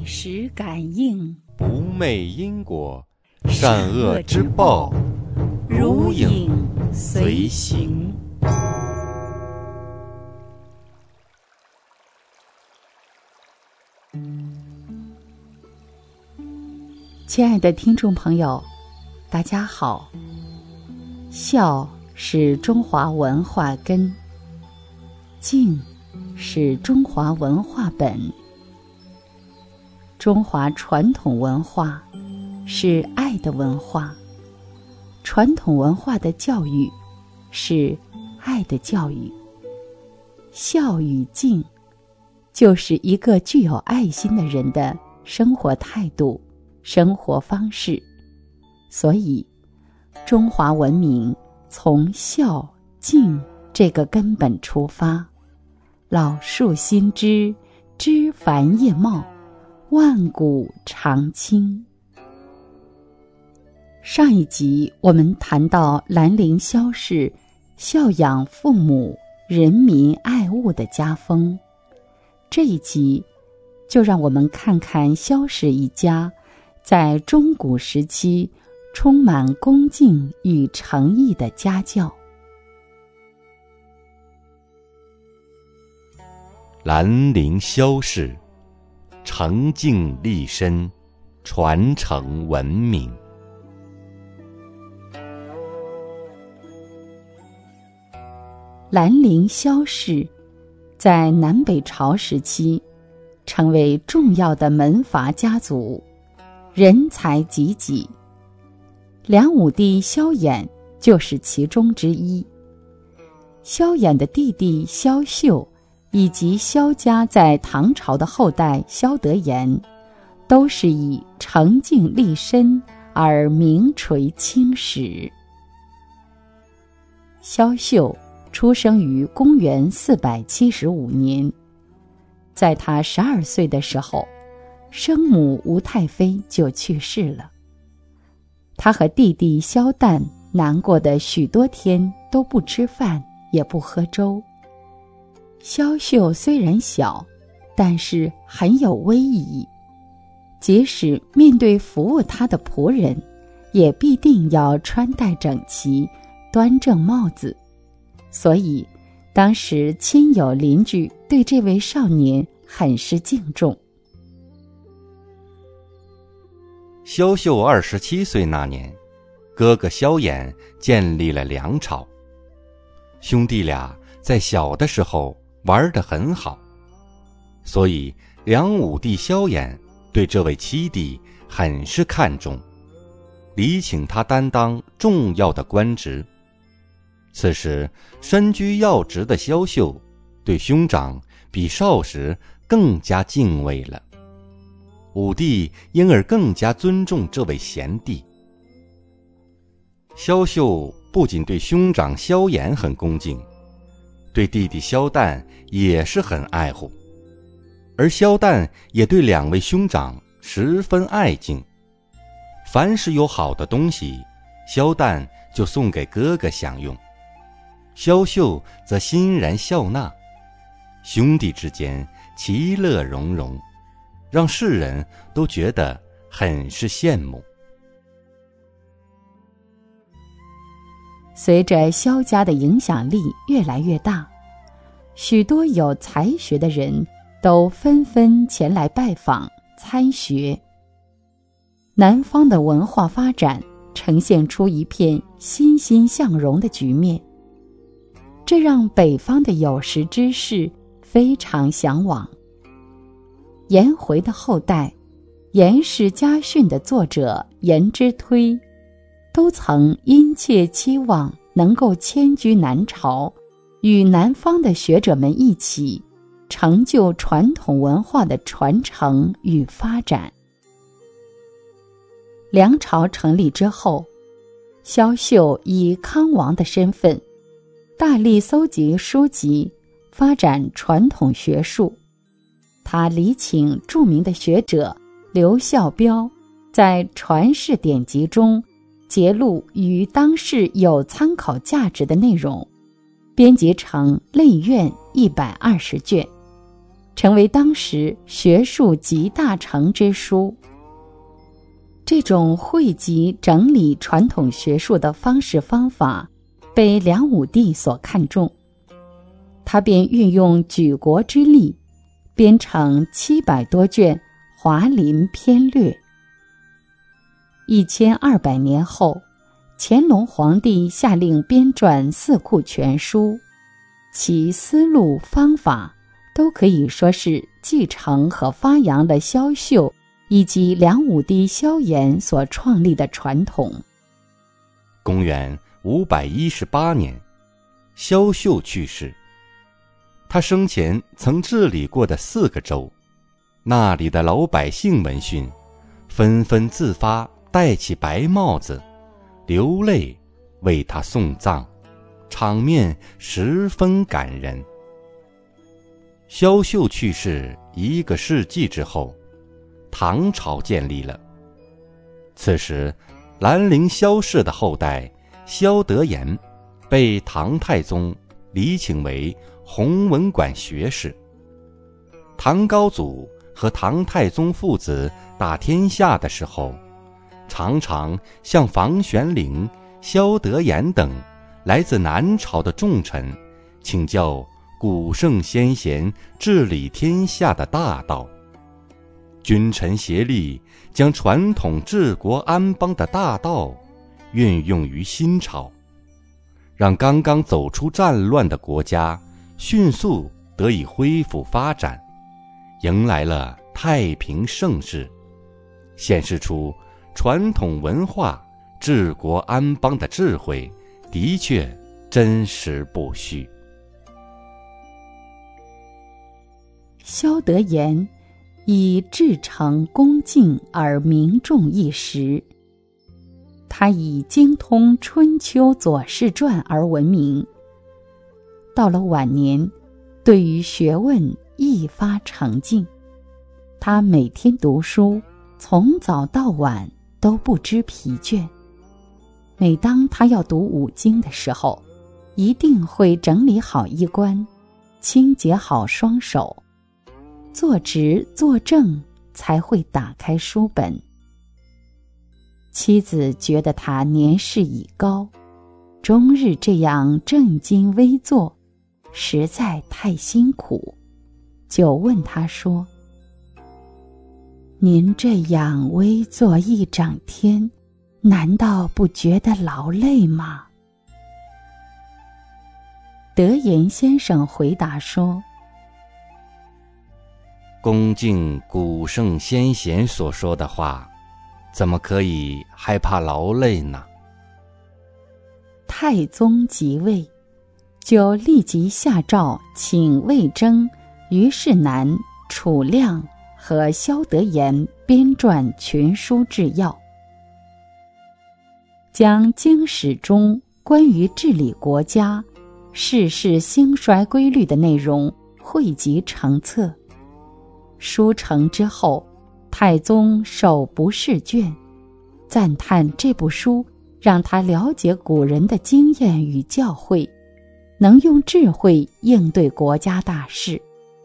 历史感应， 不昧因果，善恶之报如影随形。 亲爱的听众朋友，大家好。孝是中华文化根，敬是中华文化本。中华传统文化是爱的文化，传统文化的教育是爱的教育。孝与敬就是一个具有爱心的人的生活态度、生活方式。所以中华文明从孝敬这个根本出发，老树新枝，枝繁叶茂，万古长青。上一集我们谈到兰陵萧氏孝养父母、人民爱物的家风，这一集就让我们看看萧氏一家在中古时期充满恭敬与诚意的家教。 兰陵萧氏诚敬立身，传承文明。 兰陵萧氏在南北朝时期成为重要的门阀家族，人才济济。梁武帝萧衍就是其中之一。萧衍的弟弟萧秀以及萧家在唐朝的后代萧德言，都是以诚敬立身而名垂青史。萧秀出生于公元475年，在他12岁的时候，生母吴太妃就去世了。他和弟弟萧旦难过的许多天都不吃饭，也不喝粥。萧秀虽然小，但是很有威仪，即使面对服务他的仆人，也必定要穿戴整齐，端正帽子。所以当时亲友邻居对这位少年很是敬重。 萧秀27岁那年，哥哥萧衍建立了梁朝。兄弟俩在小的时候玩得很好，所以梁武帝萧衍对这位七弟很是看重，礼请他担当重要的官职。此时身居要职的萧秀对兄长比少时更加敬畏了，武帝因而更加尊重这位贤弟。萧秀不仅对兄长萧衍很恭敬，对弟弟萧旦也是很爱护，而萧旦也对两位兄长十分爱敬。凡是有好的东西，萧旦就送给哥哥享用，萧秀则欣然笑纳，兄弟之间其乐融融，让世人都觉得很是羡慕。 随着萧家的影响力越来越大，许多有才学的人都纷纷前来拜访参学。南方的文化发展呈现出一片欣欣向荣的局面，这让北方的有识之士非常向往。颜回的后代，颜氏家训的作者颜之推，都曾殷切期望能够迁居南朝，与南方的学者们一起成就传统文化的传承与发展。梁朝成立之后，萧秀以康王的身份，大力搜集书籍，发展传统学术。他礼请著名的学者刘孝标，在传世典籍中节录与当世有参考价值的内容，编辑成类苑120卷。 成为当时学术集大成之书。这种汇集整理传统学术的方式方法被梁武帝所看重，他便运用举国之力，编成700多卷华林篇略。1200年后，乾隆皇帝下令编撰《四库全书》，其思路方法都可以说是继承和发扬了萧绣以及梁武帝萧衍所创立的传统。 公元518年，萧绣去世。他生前曾治理过的4个州，那里的老百姓闻讯，纷纷自发戴起白帽子，流泪为他送葬，场面十分感人。萧绣去世1个世纪之后，唐朝建立了。此时，兰陵萧氏的后代萧德言被唐太宗礼请为弘文馆学士。唐高祖和唐太宗父子打天下的时候，常常向房玄龄、萧德言等来自南朝的重臣请教古圣先贤治理天下的大道。君臣协力，将传统治国安邦的大道运用于新朝，让刚刚走出战乱的国家迅速得以恢复发展，迎来了太平盛世，显示出传统文化治国安邦的智慧的确真实不虚。 萧德言以至诚恭敬而名重一时，他以精通春秋左氏传而闻名。到了晚年，对于学问一发成劲，他每天读书，从早到晚都不知疲倦。每当他要读5经的时候，一定会整理好衣冠，清洁好双手，坐直坐正，才会打开书本。妻子觉得他年事已高，终日这样正襟危坐，实在太辛苦，就问他说：“您这样危坐一整天，难道不觉得劳累吗？”德言先生回答说：“ 恭敬古圣先贤所说的话，怎么可以害怕劳累呢？” 太宗即位，就立即下诏请魏征、虞世南、楚亮和萧德言编撰群书治要，将经史中关于治理国家、世事兴衰规律的内容汇集成册。书成之后，太宗手不释卷，赞叹这部书让他了解古人的经验与教诲，能用智慧应对国家大事。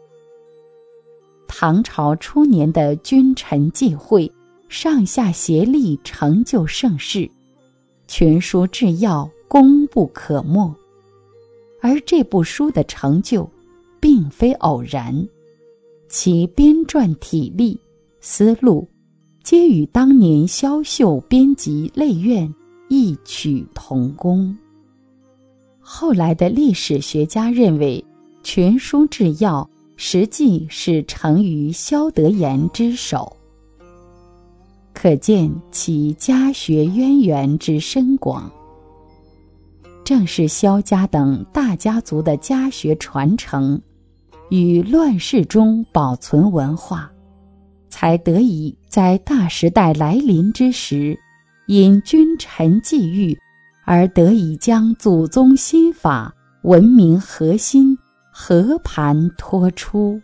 唐朝初年的君臣际会，上下协力成就盛世，群书治要功不可没。而这部书的成就并非偶然，其编撰体例、思路皆与当年萧绣编辑类苑异曲同工。后来的历史学家认为，群书治要实际是成于萧德言之手，可见其家学渊源之深广。正是萧家等大家族的家学传承与乱世中保存文化，才得以在大时代来临之时，因君臣际遇而得以将祖宗心法、文明核心和盘托出。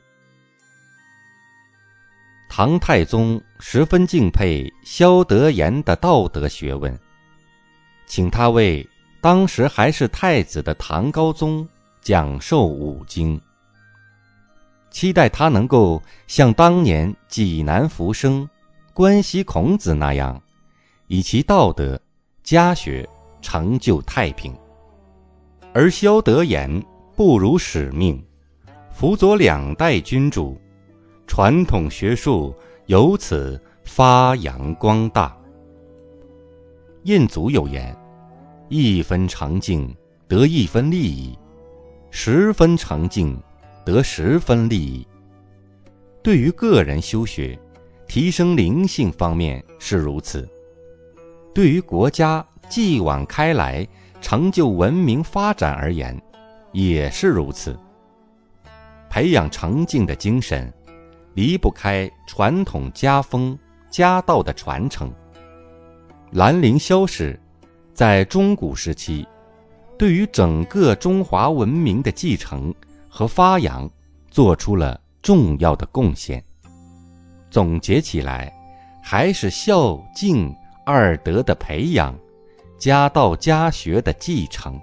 唐太宗十分敬佩萧德言的道德学问，请他为当时还是太子的唐高宗讲授5经。 期待他能够像当年济南浮生、关西孔子那样，以其道德、家学成就太平。而萧德言不辱使命，辅佐2代君主，传统学术由此发扬光大。谚俗有言：1分长进得1分利益，10分长进得10分利益。对于个人修学、提升灵性方面是如此，对于国家继往开来、成就文明发展而言也是如此。培养诚敬的精神，离不开传统家风、家道的传承。兰陵萧氏在中古时期对于整个中华文明的继承和发扬做出了重要的贡献。总结起来，还是孝敬2德的培养，家道家学的继承。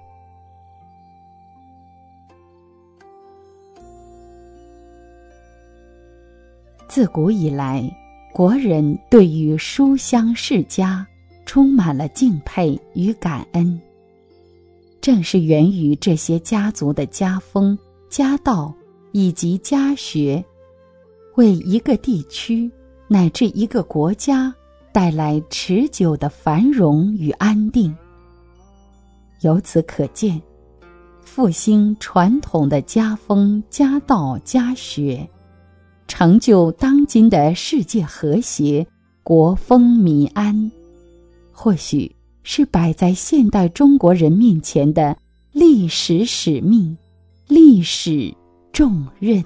自古以来，国人对于书香世家充满了敬佩与感恩，正是源于这些家族的家风、家道以及家学，为一个地区乃至一个国家带来持久的繁荣与安定。由此可见，复兴传统的家风、家道、家学，成就当今的世界和谐、国风民安，或许是摆在现代中国人面前的历史使命、历史重任。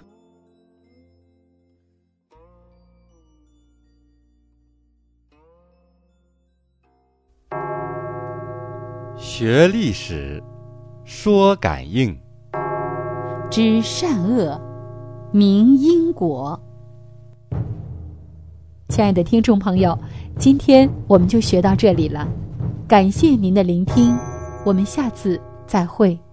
学历史，说感应， 知善恶，明因果。亲爱的听众朋友，今天我们就学到这里了，感谢您的聆听，我们下次再会。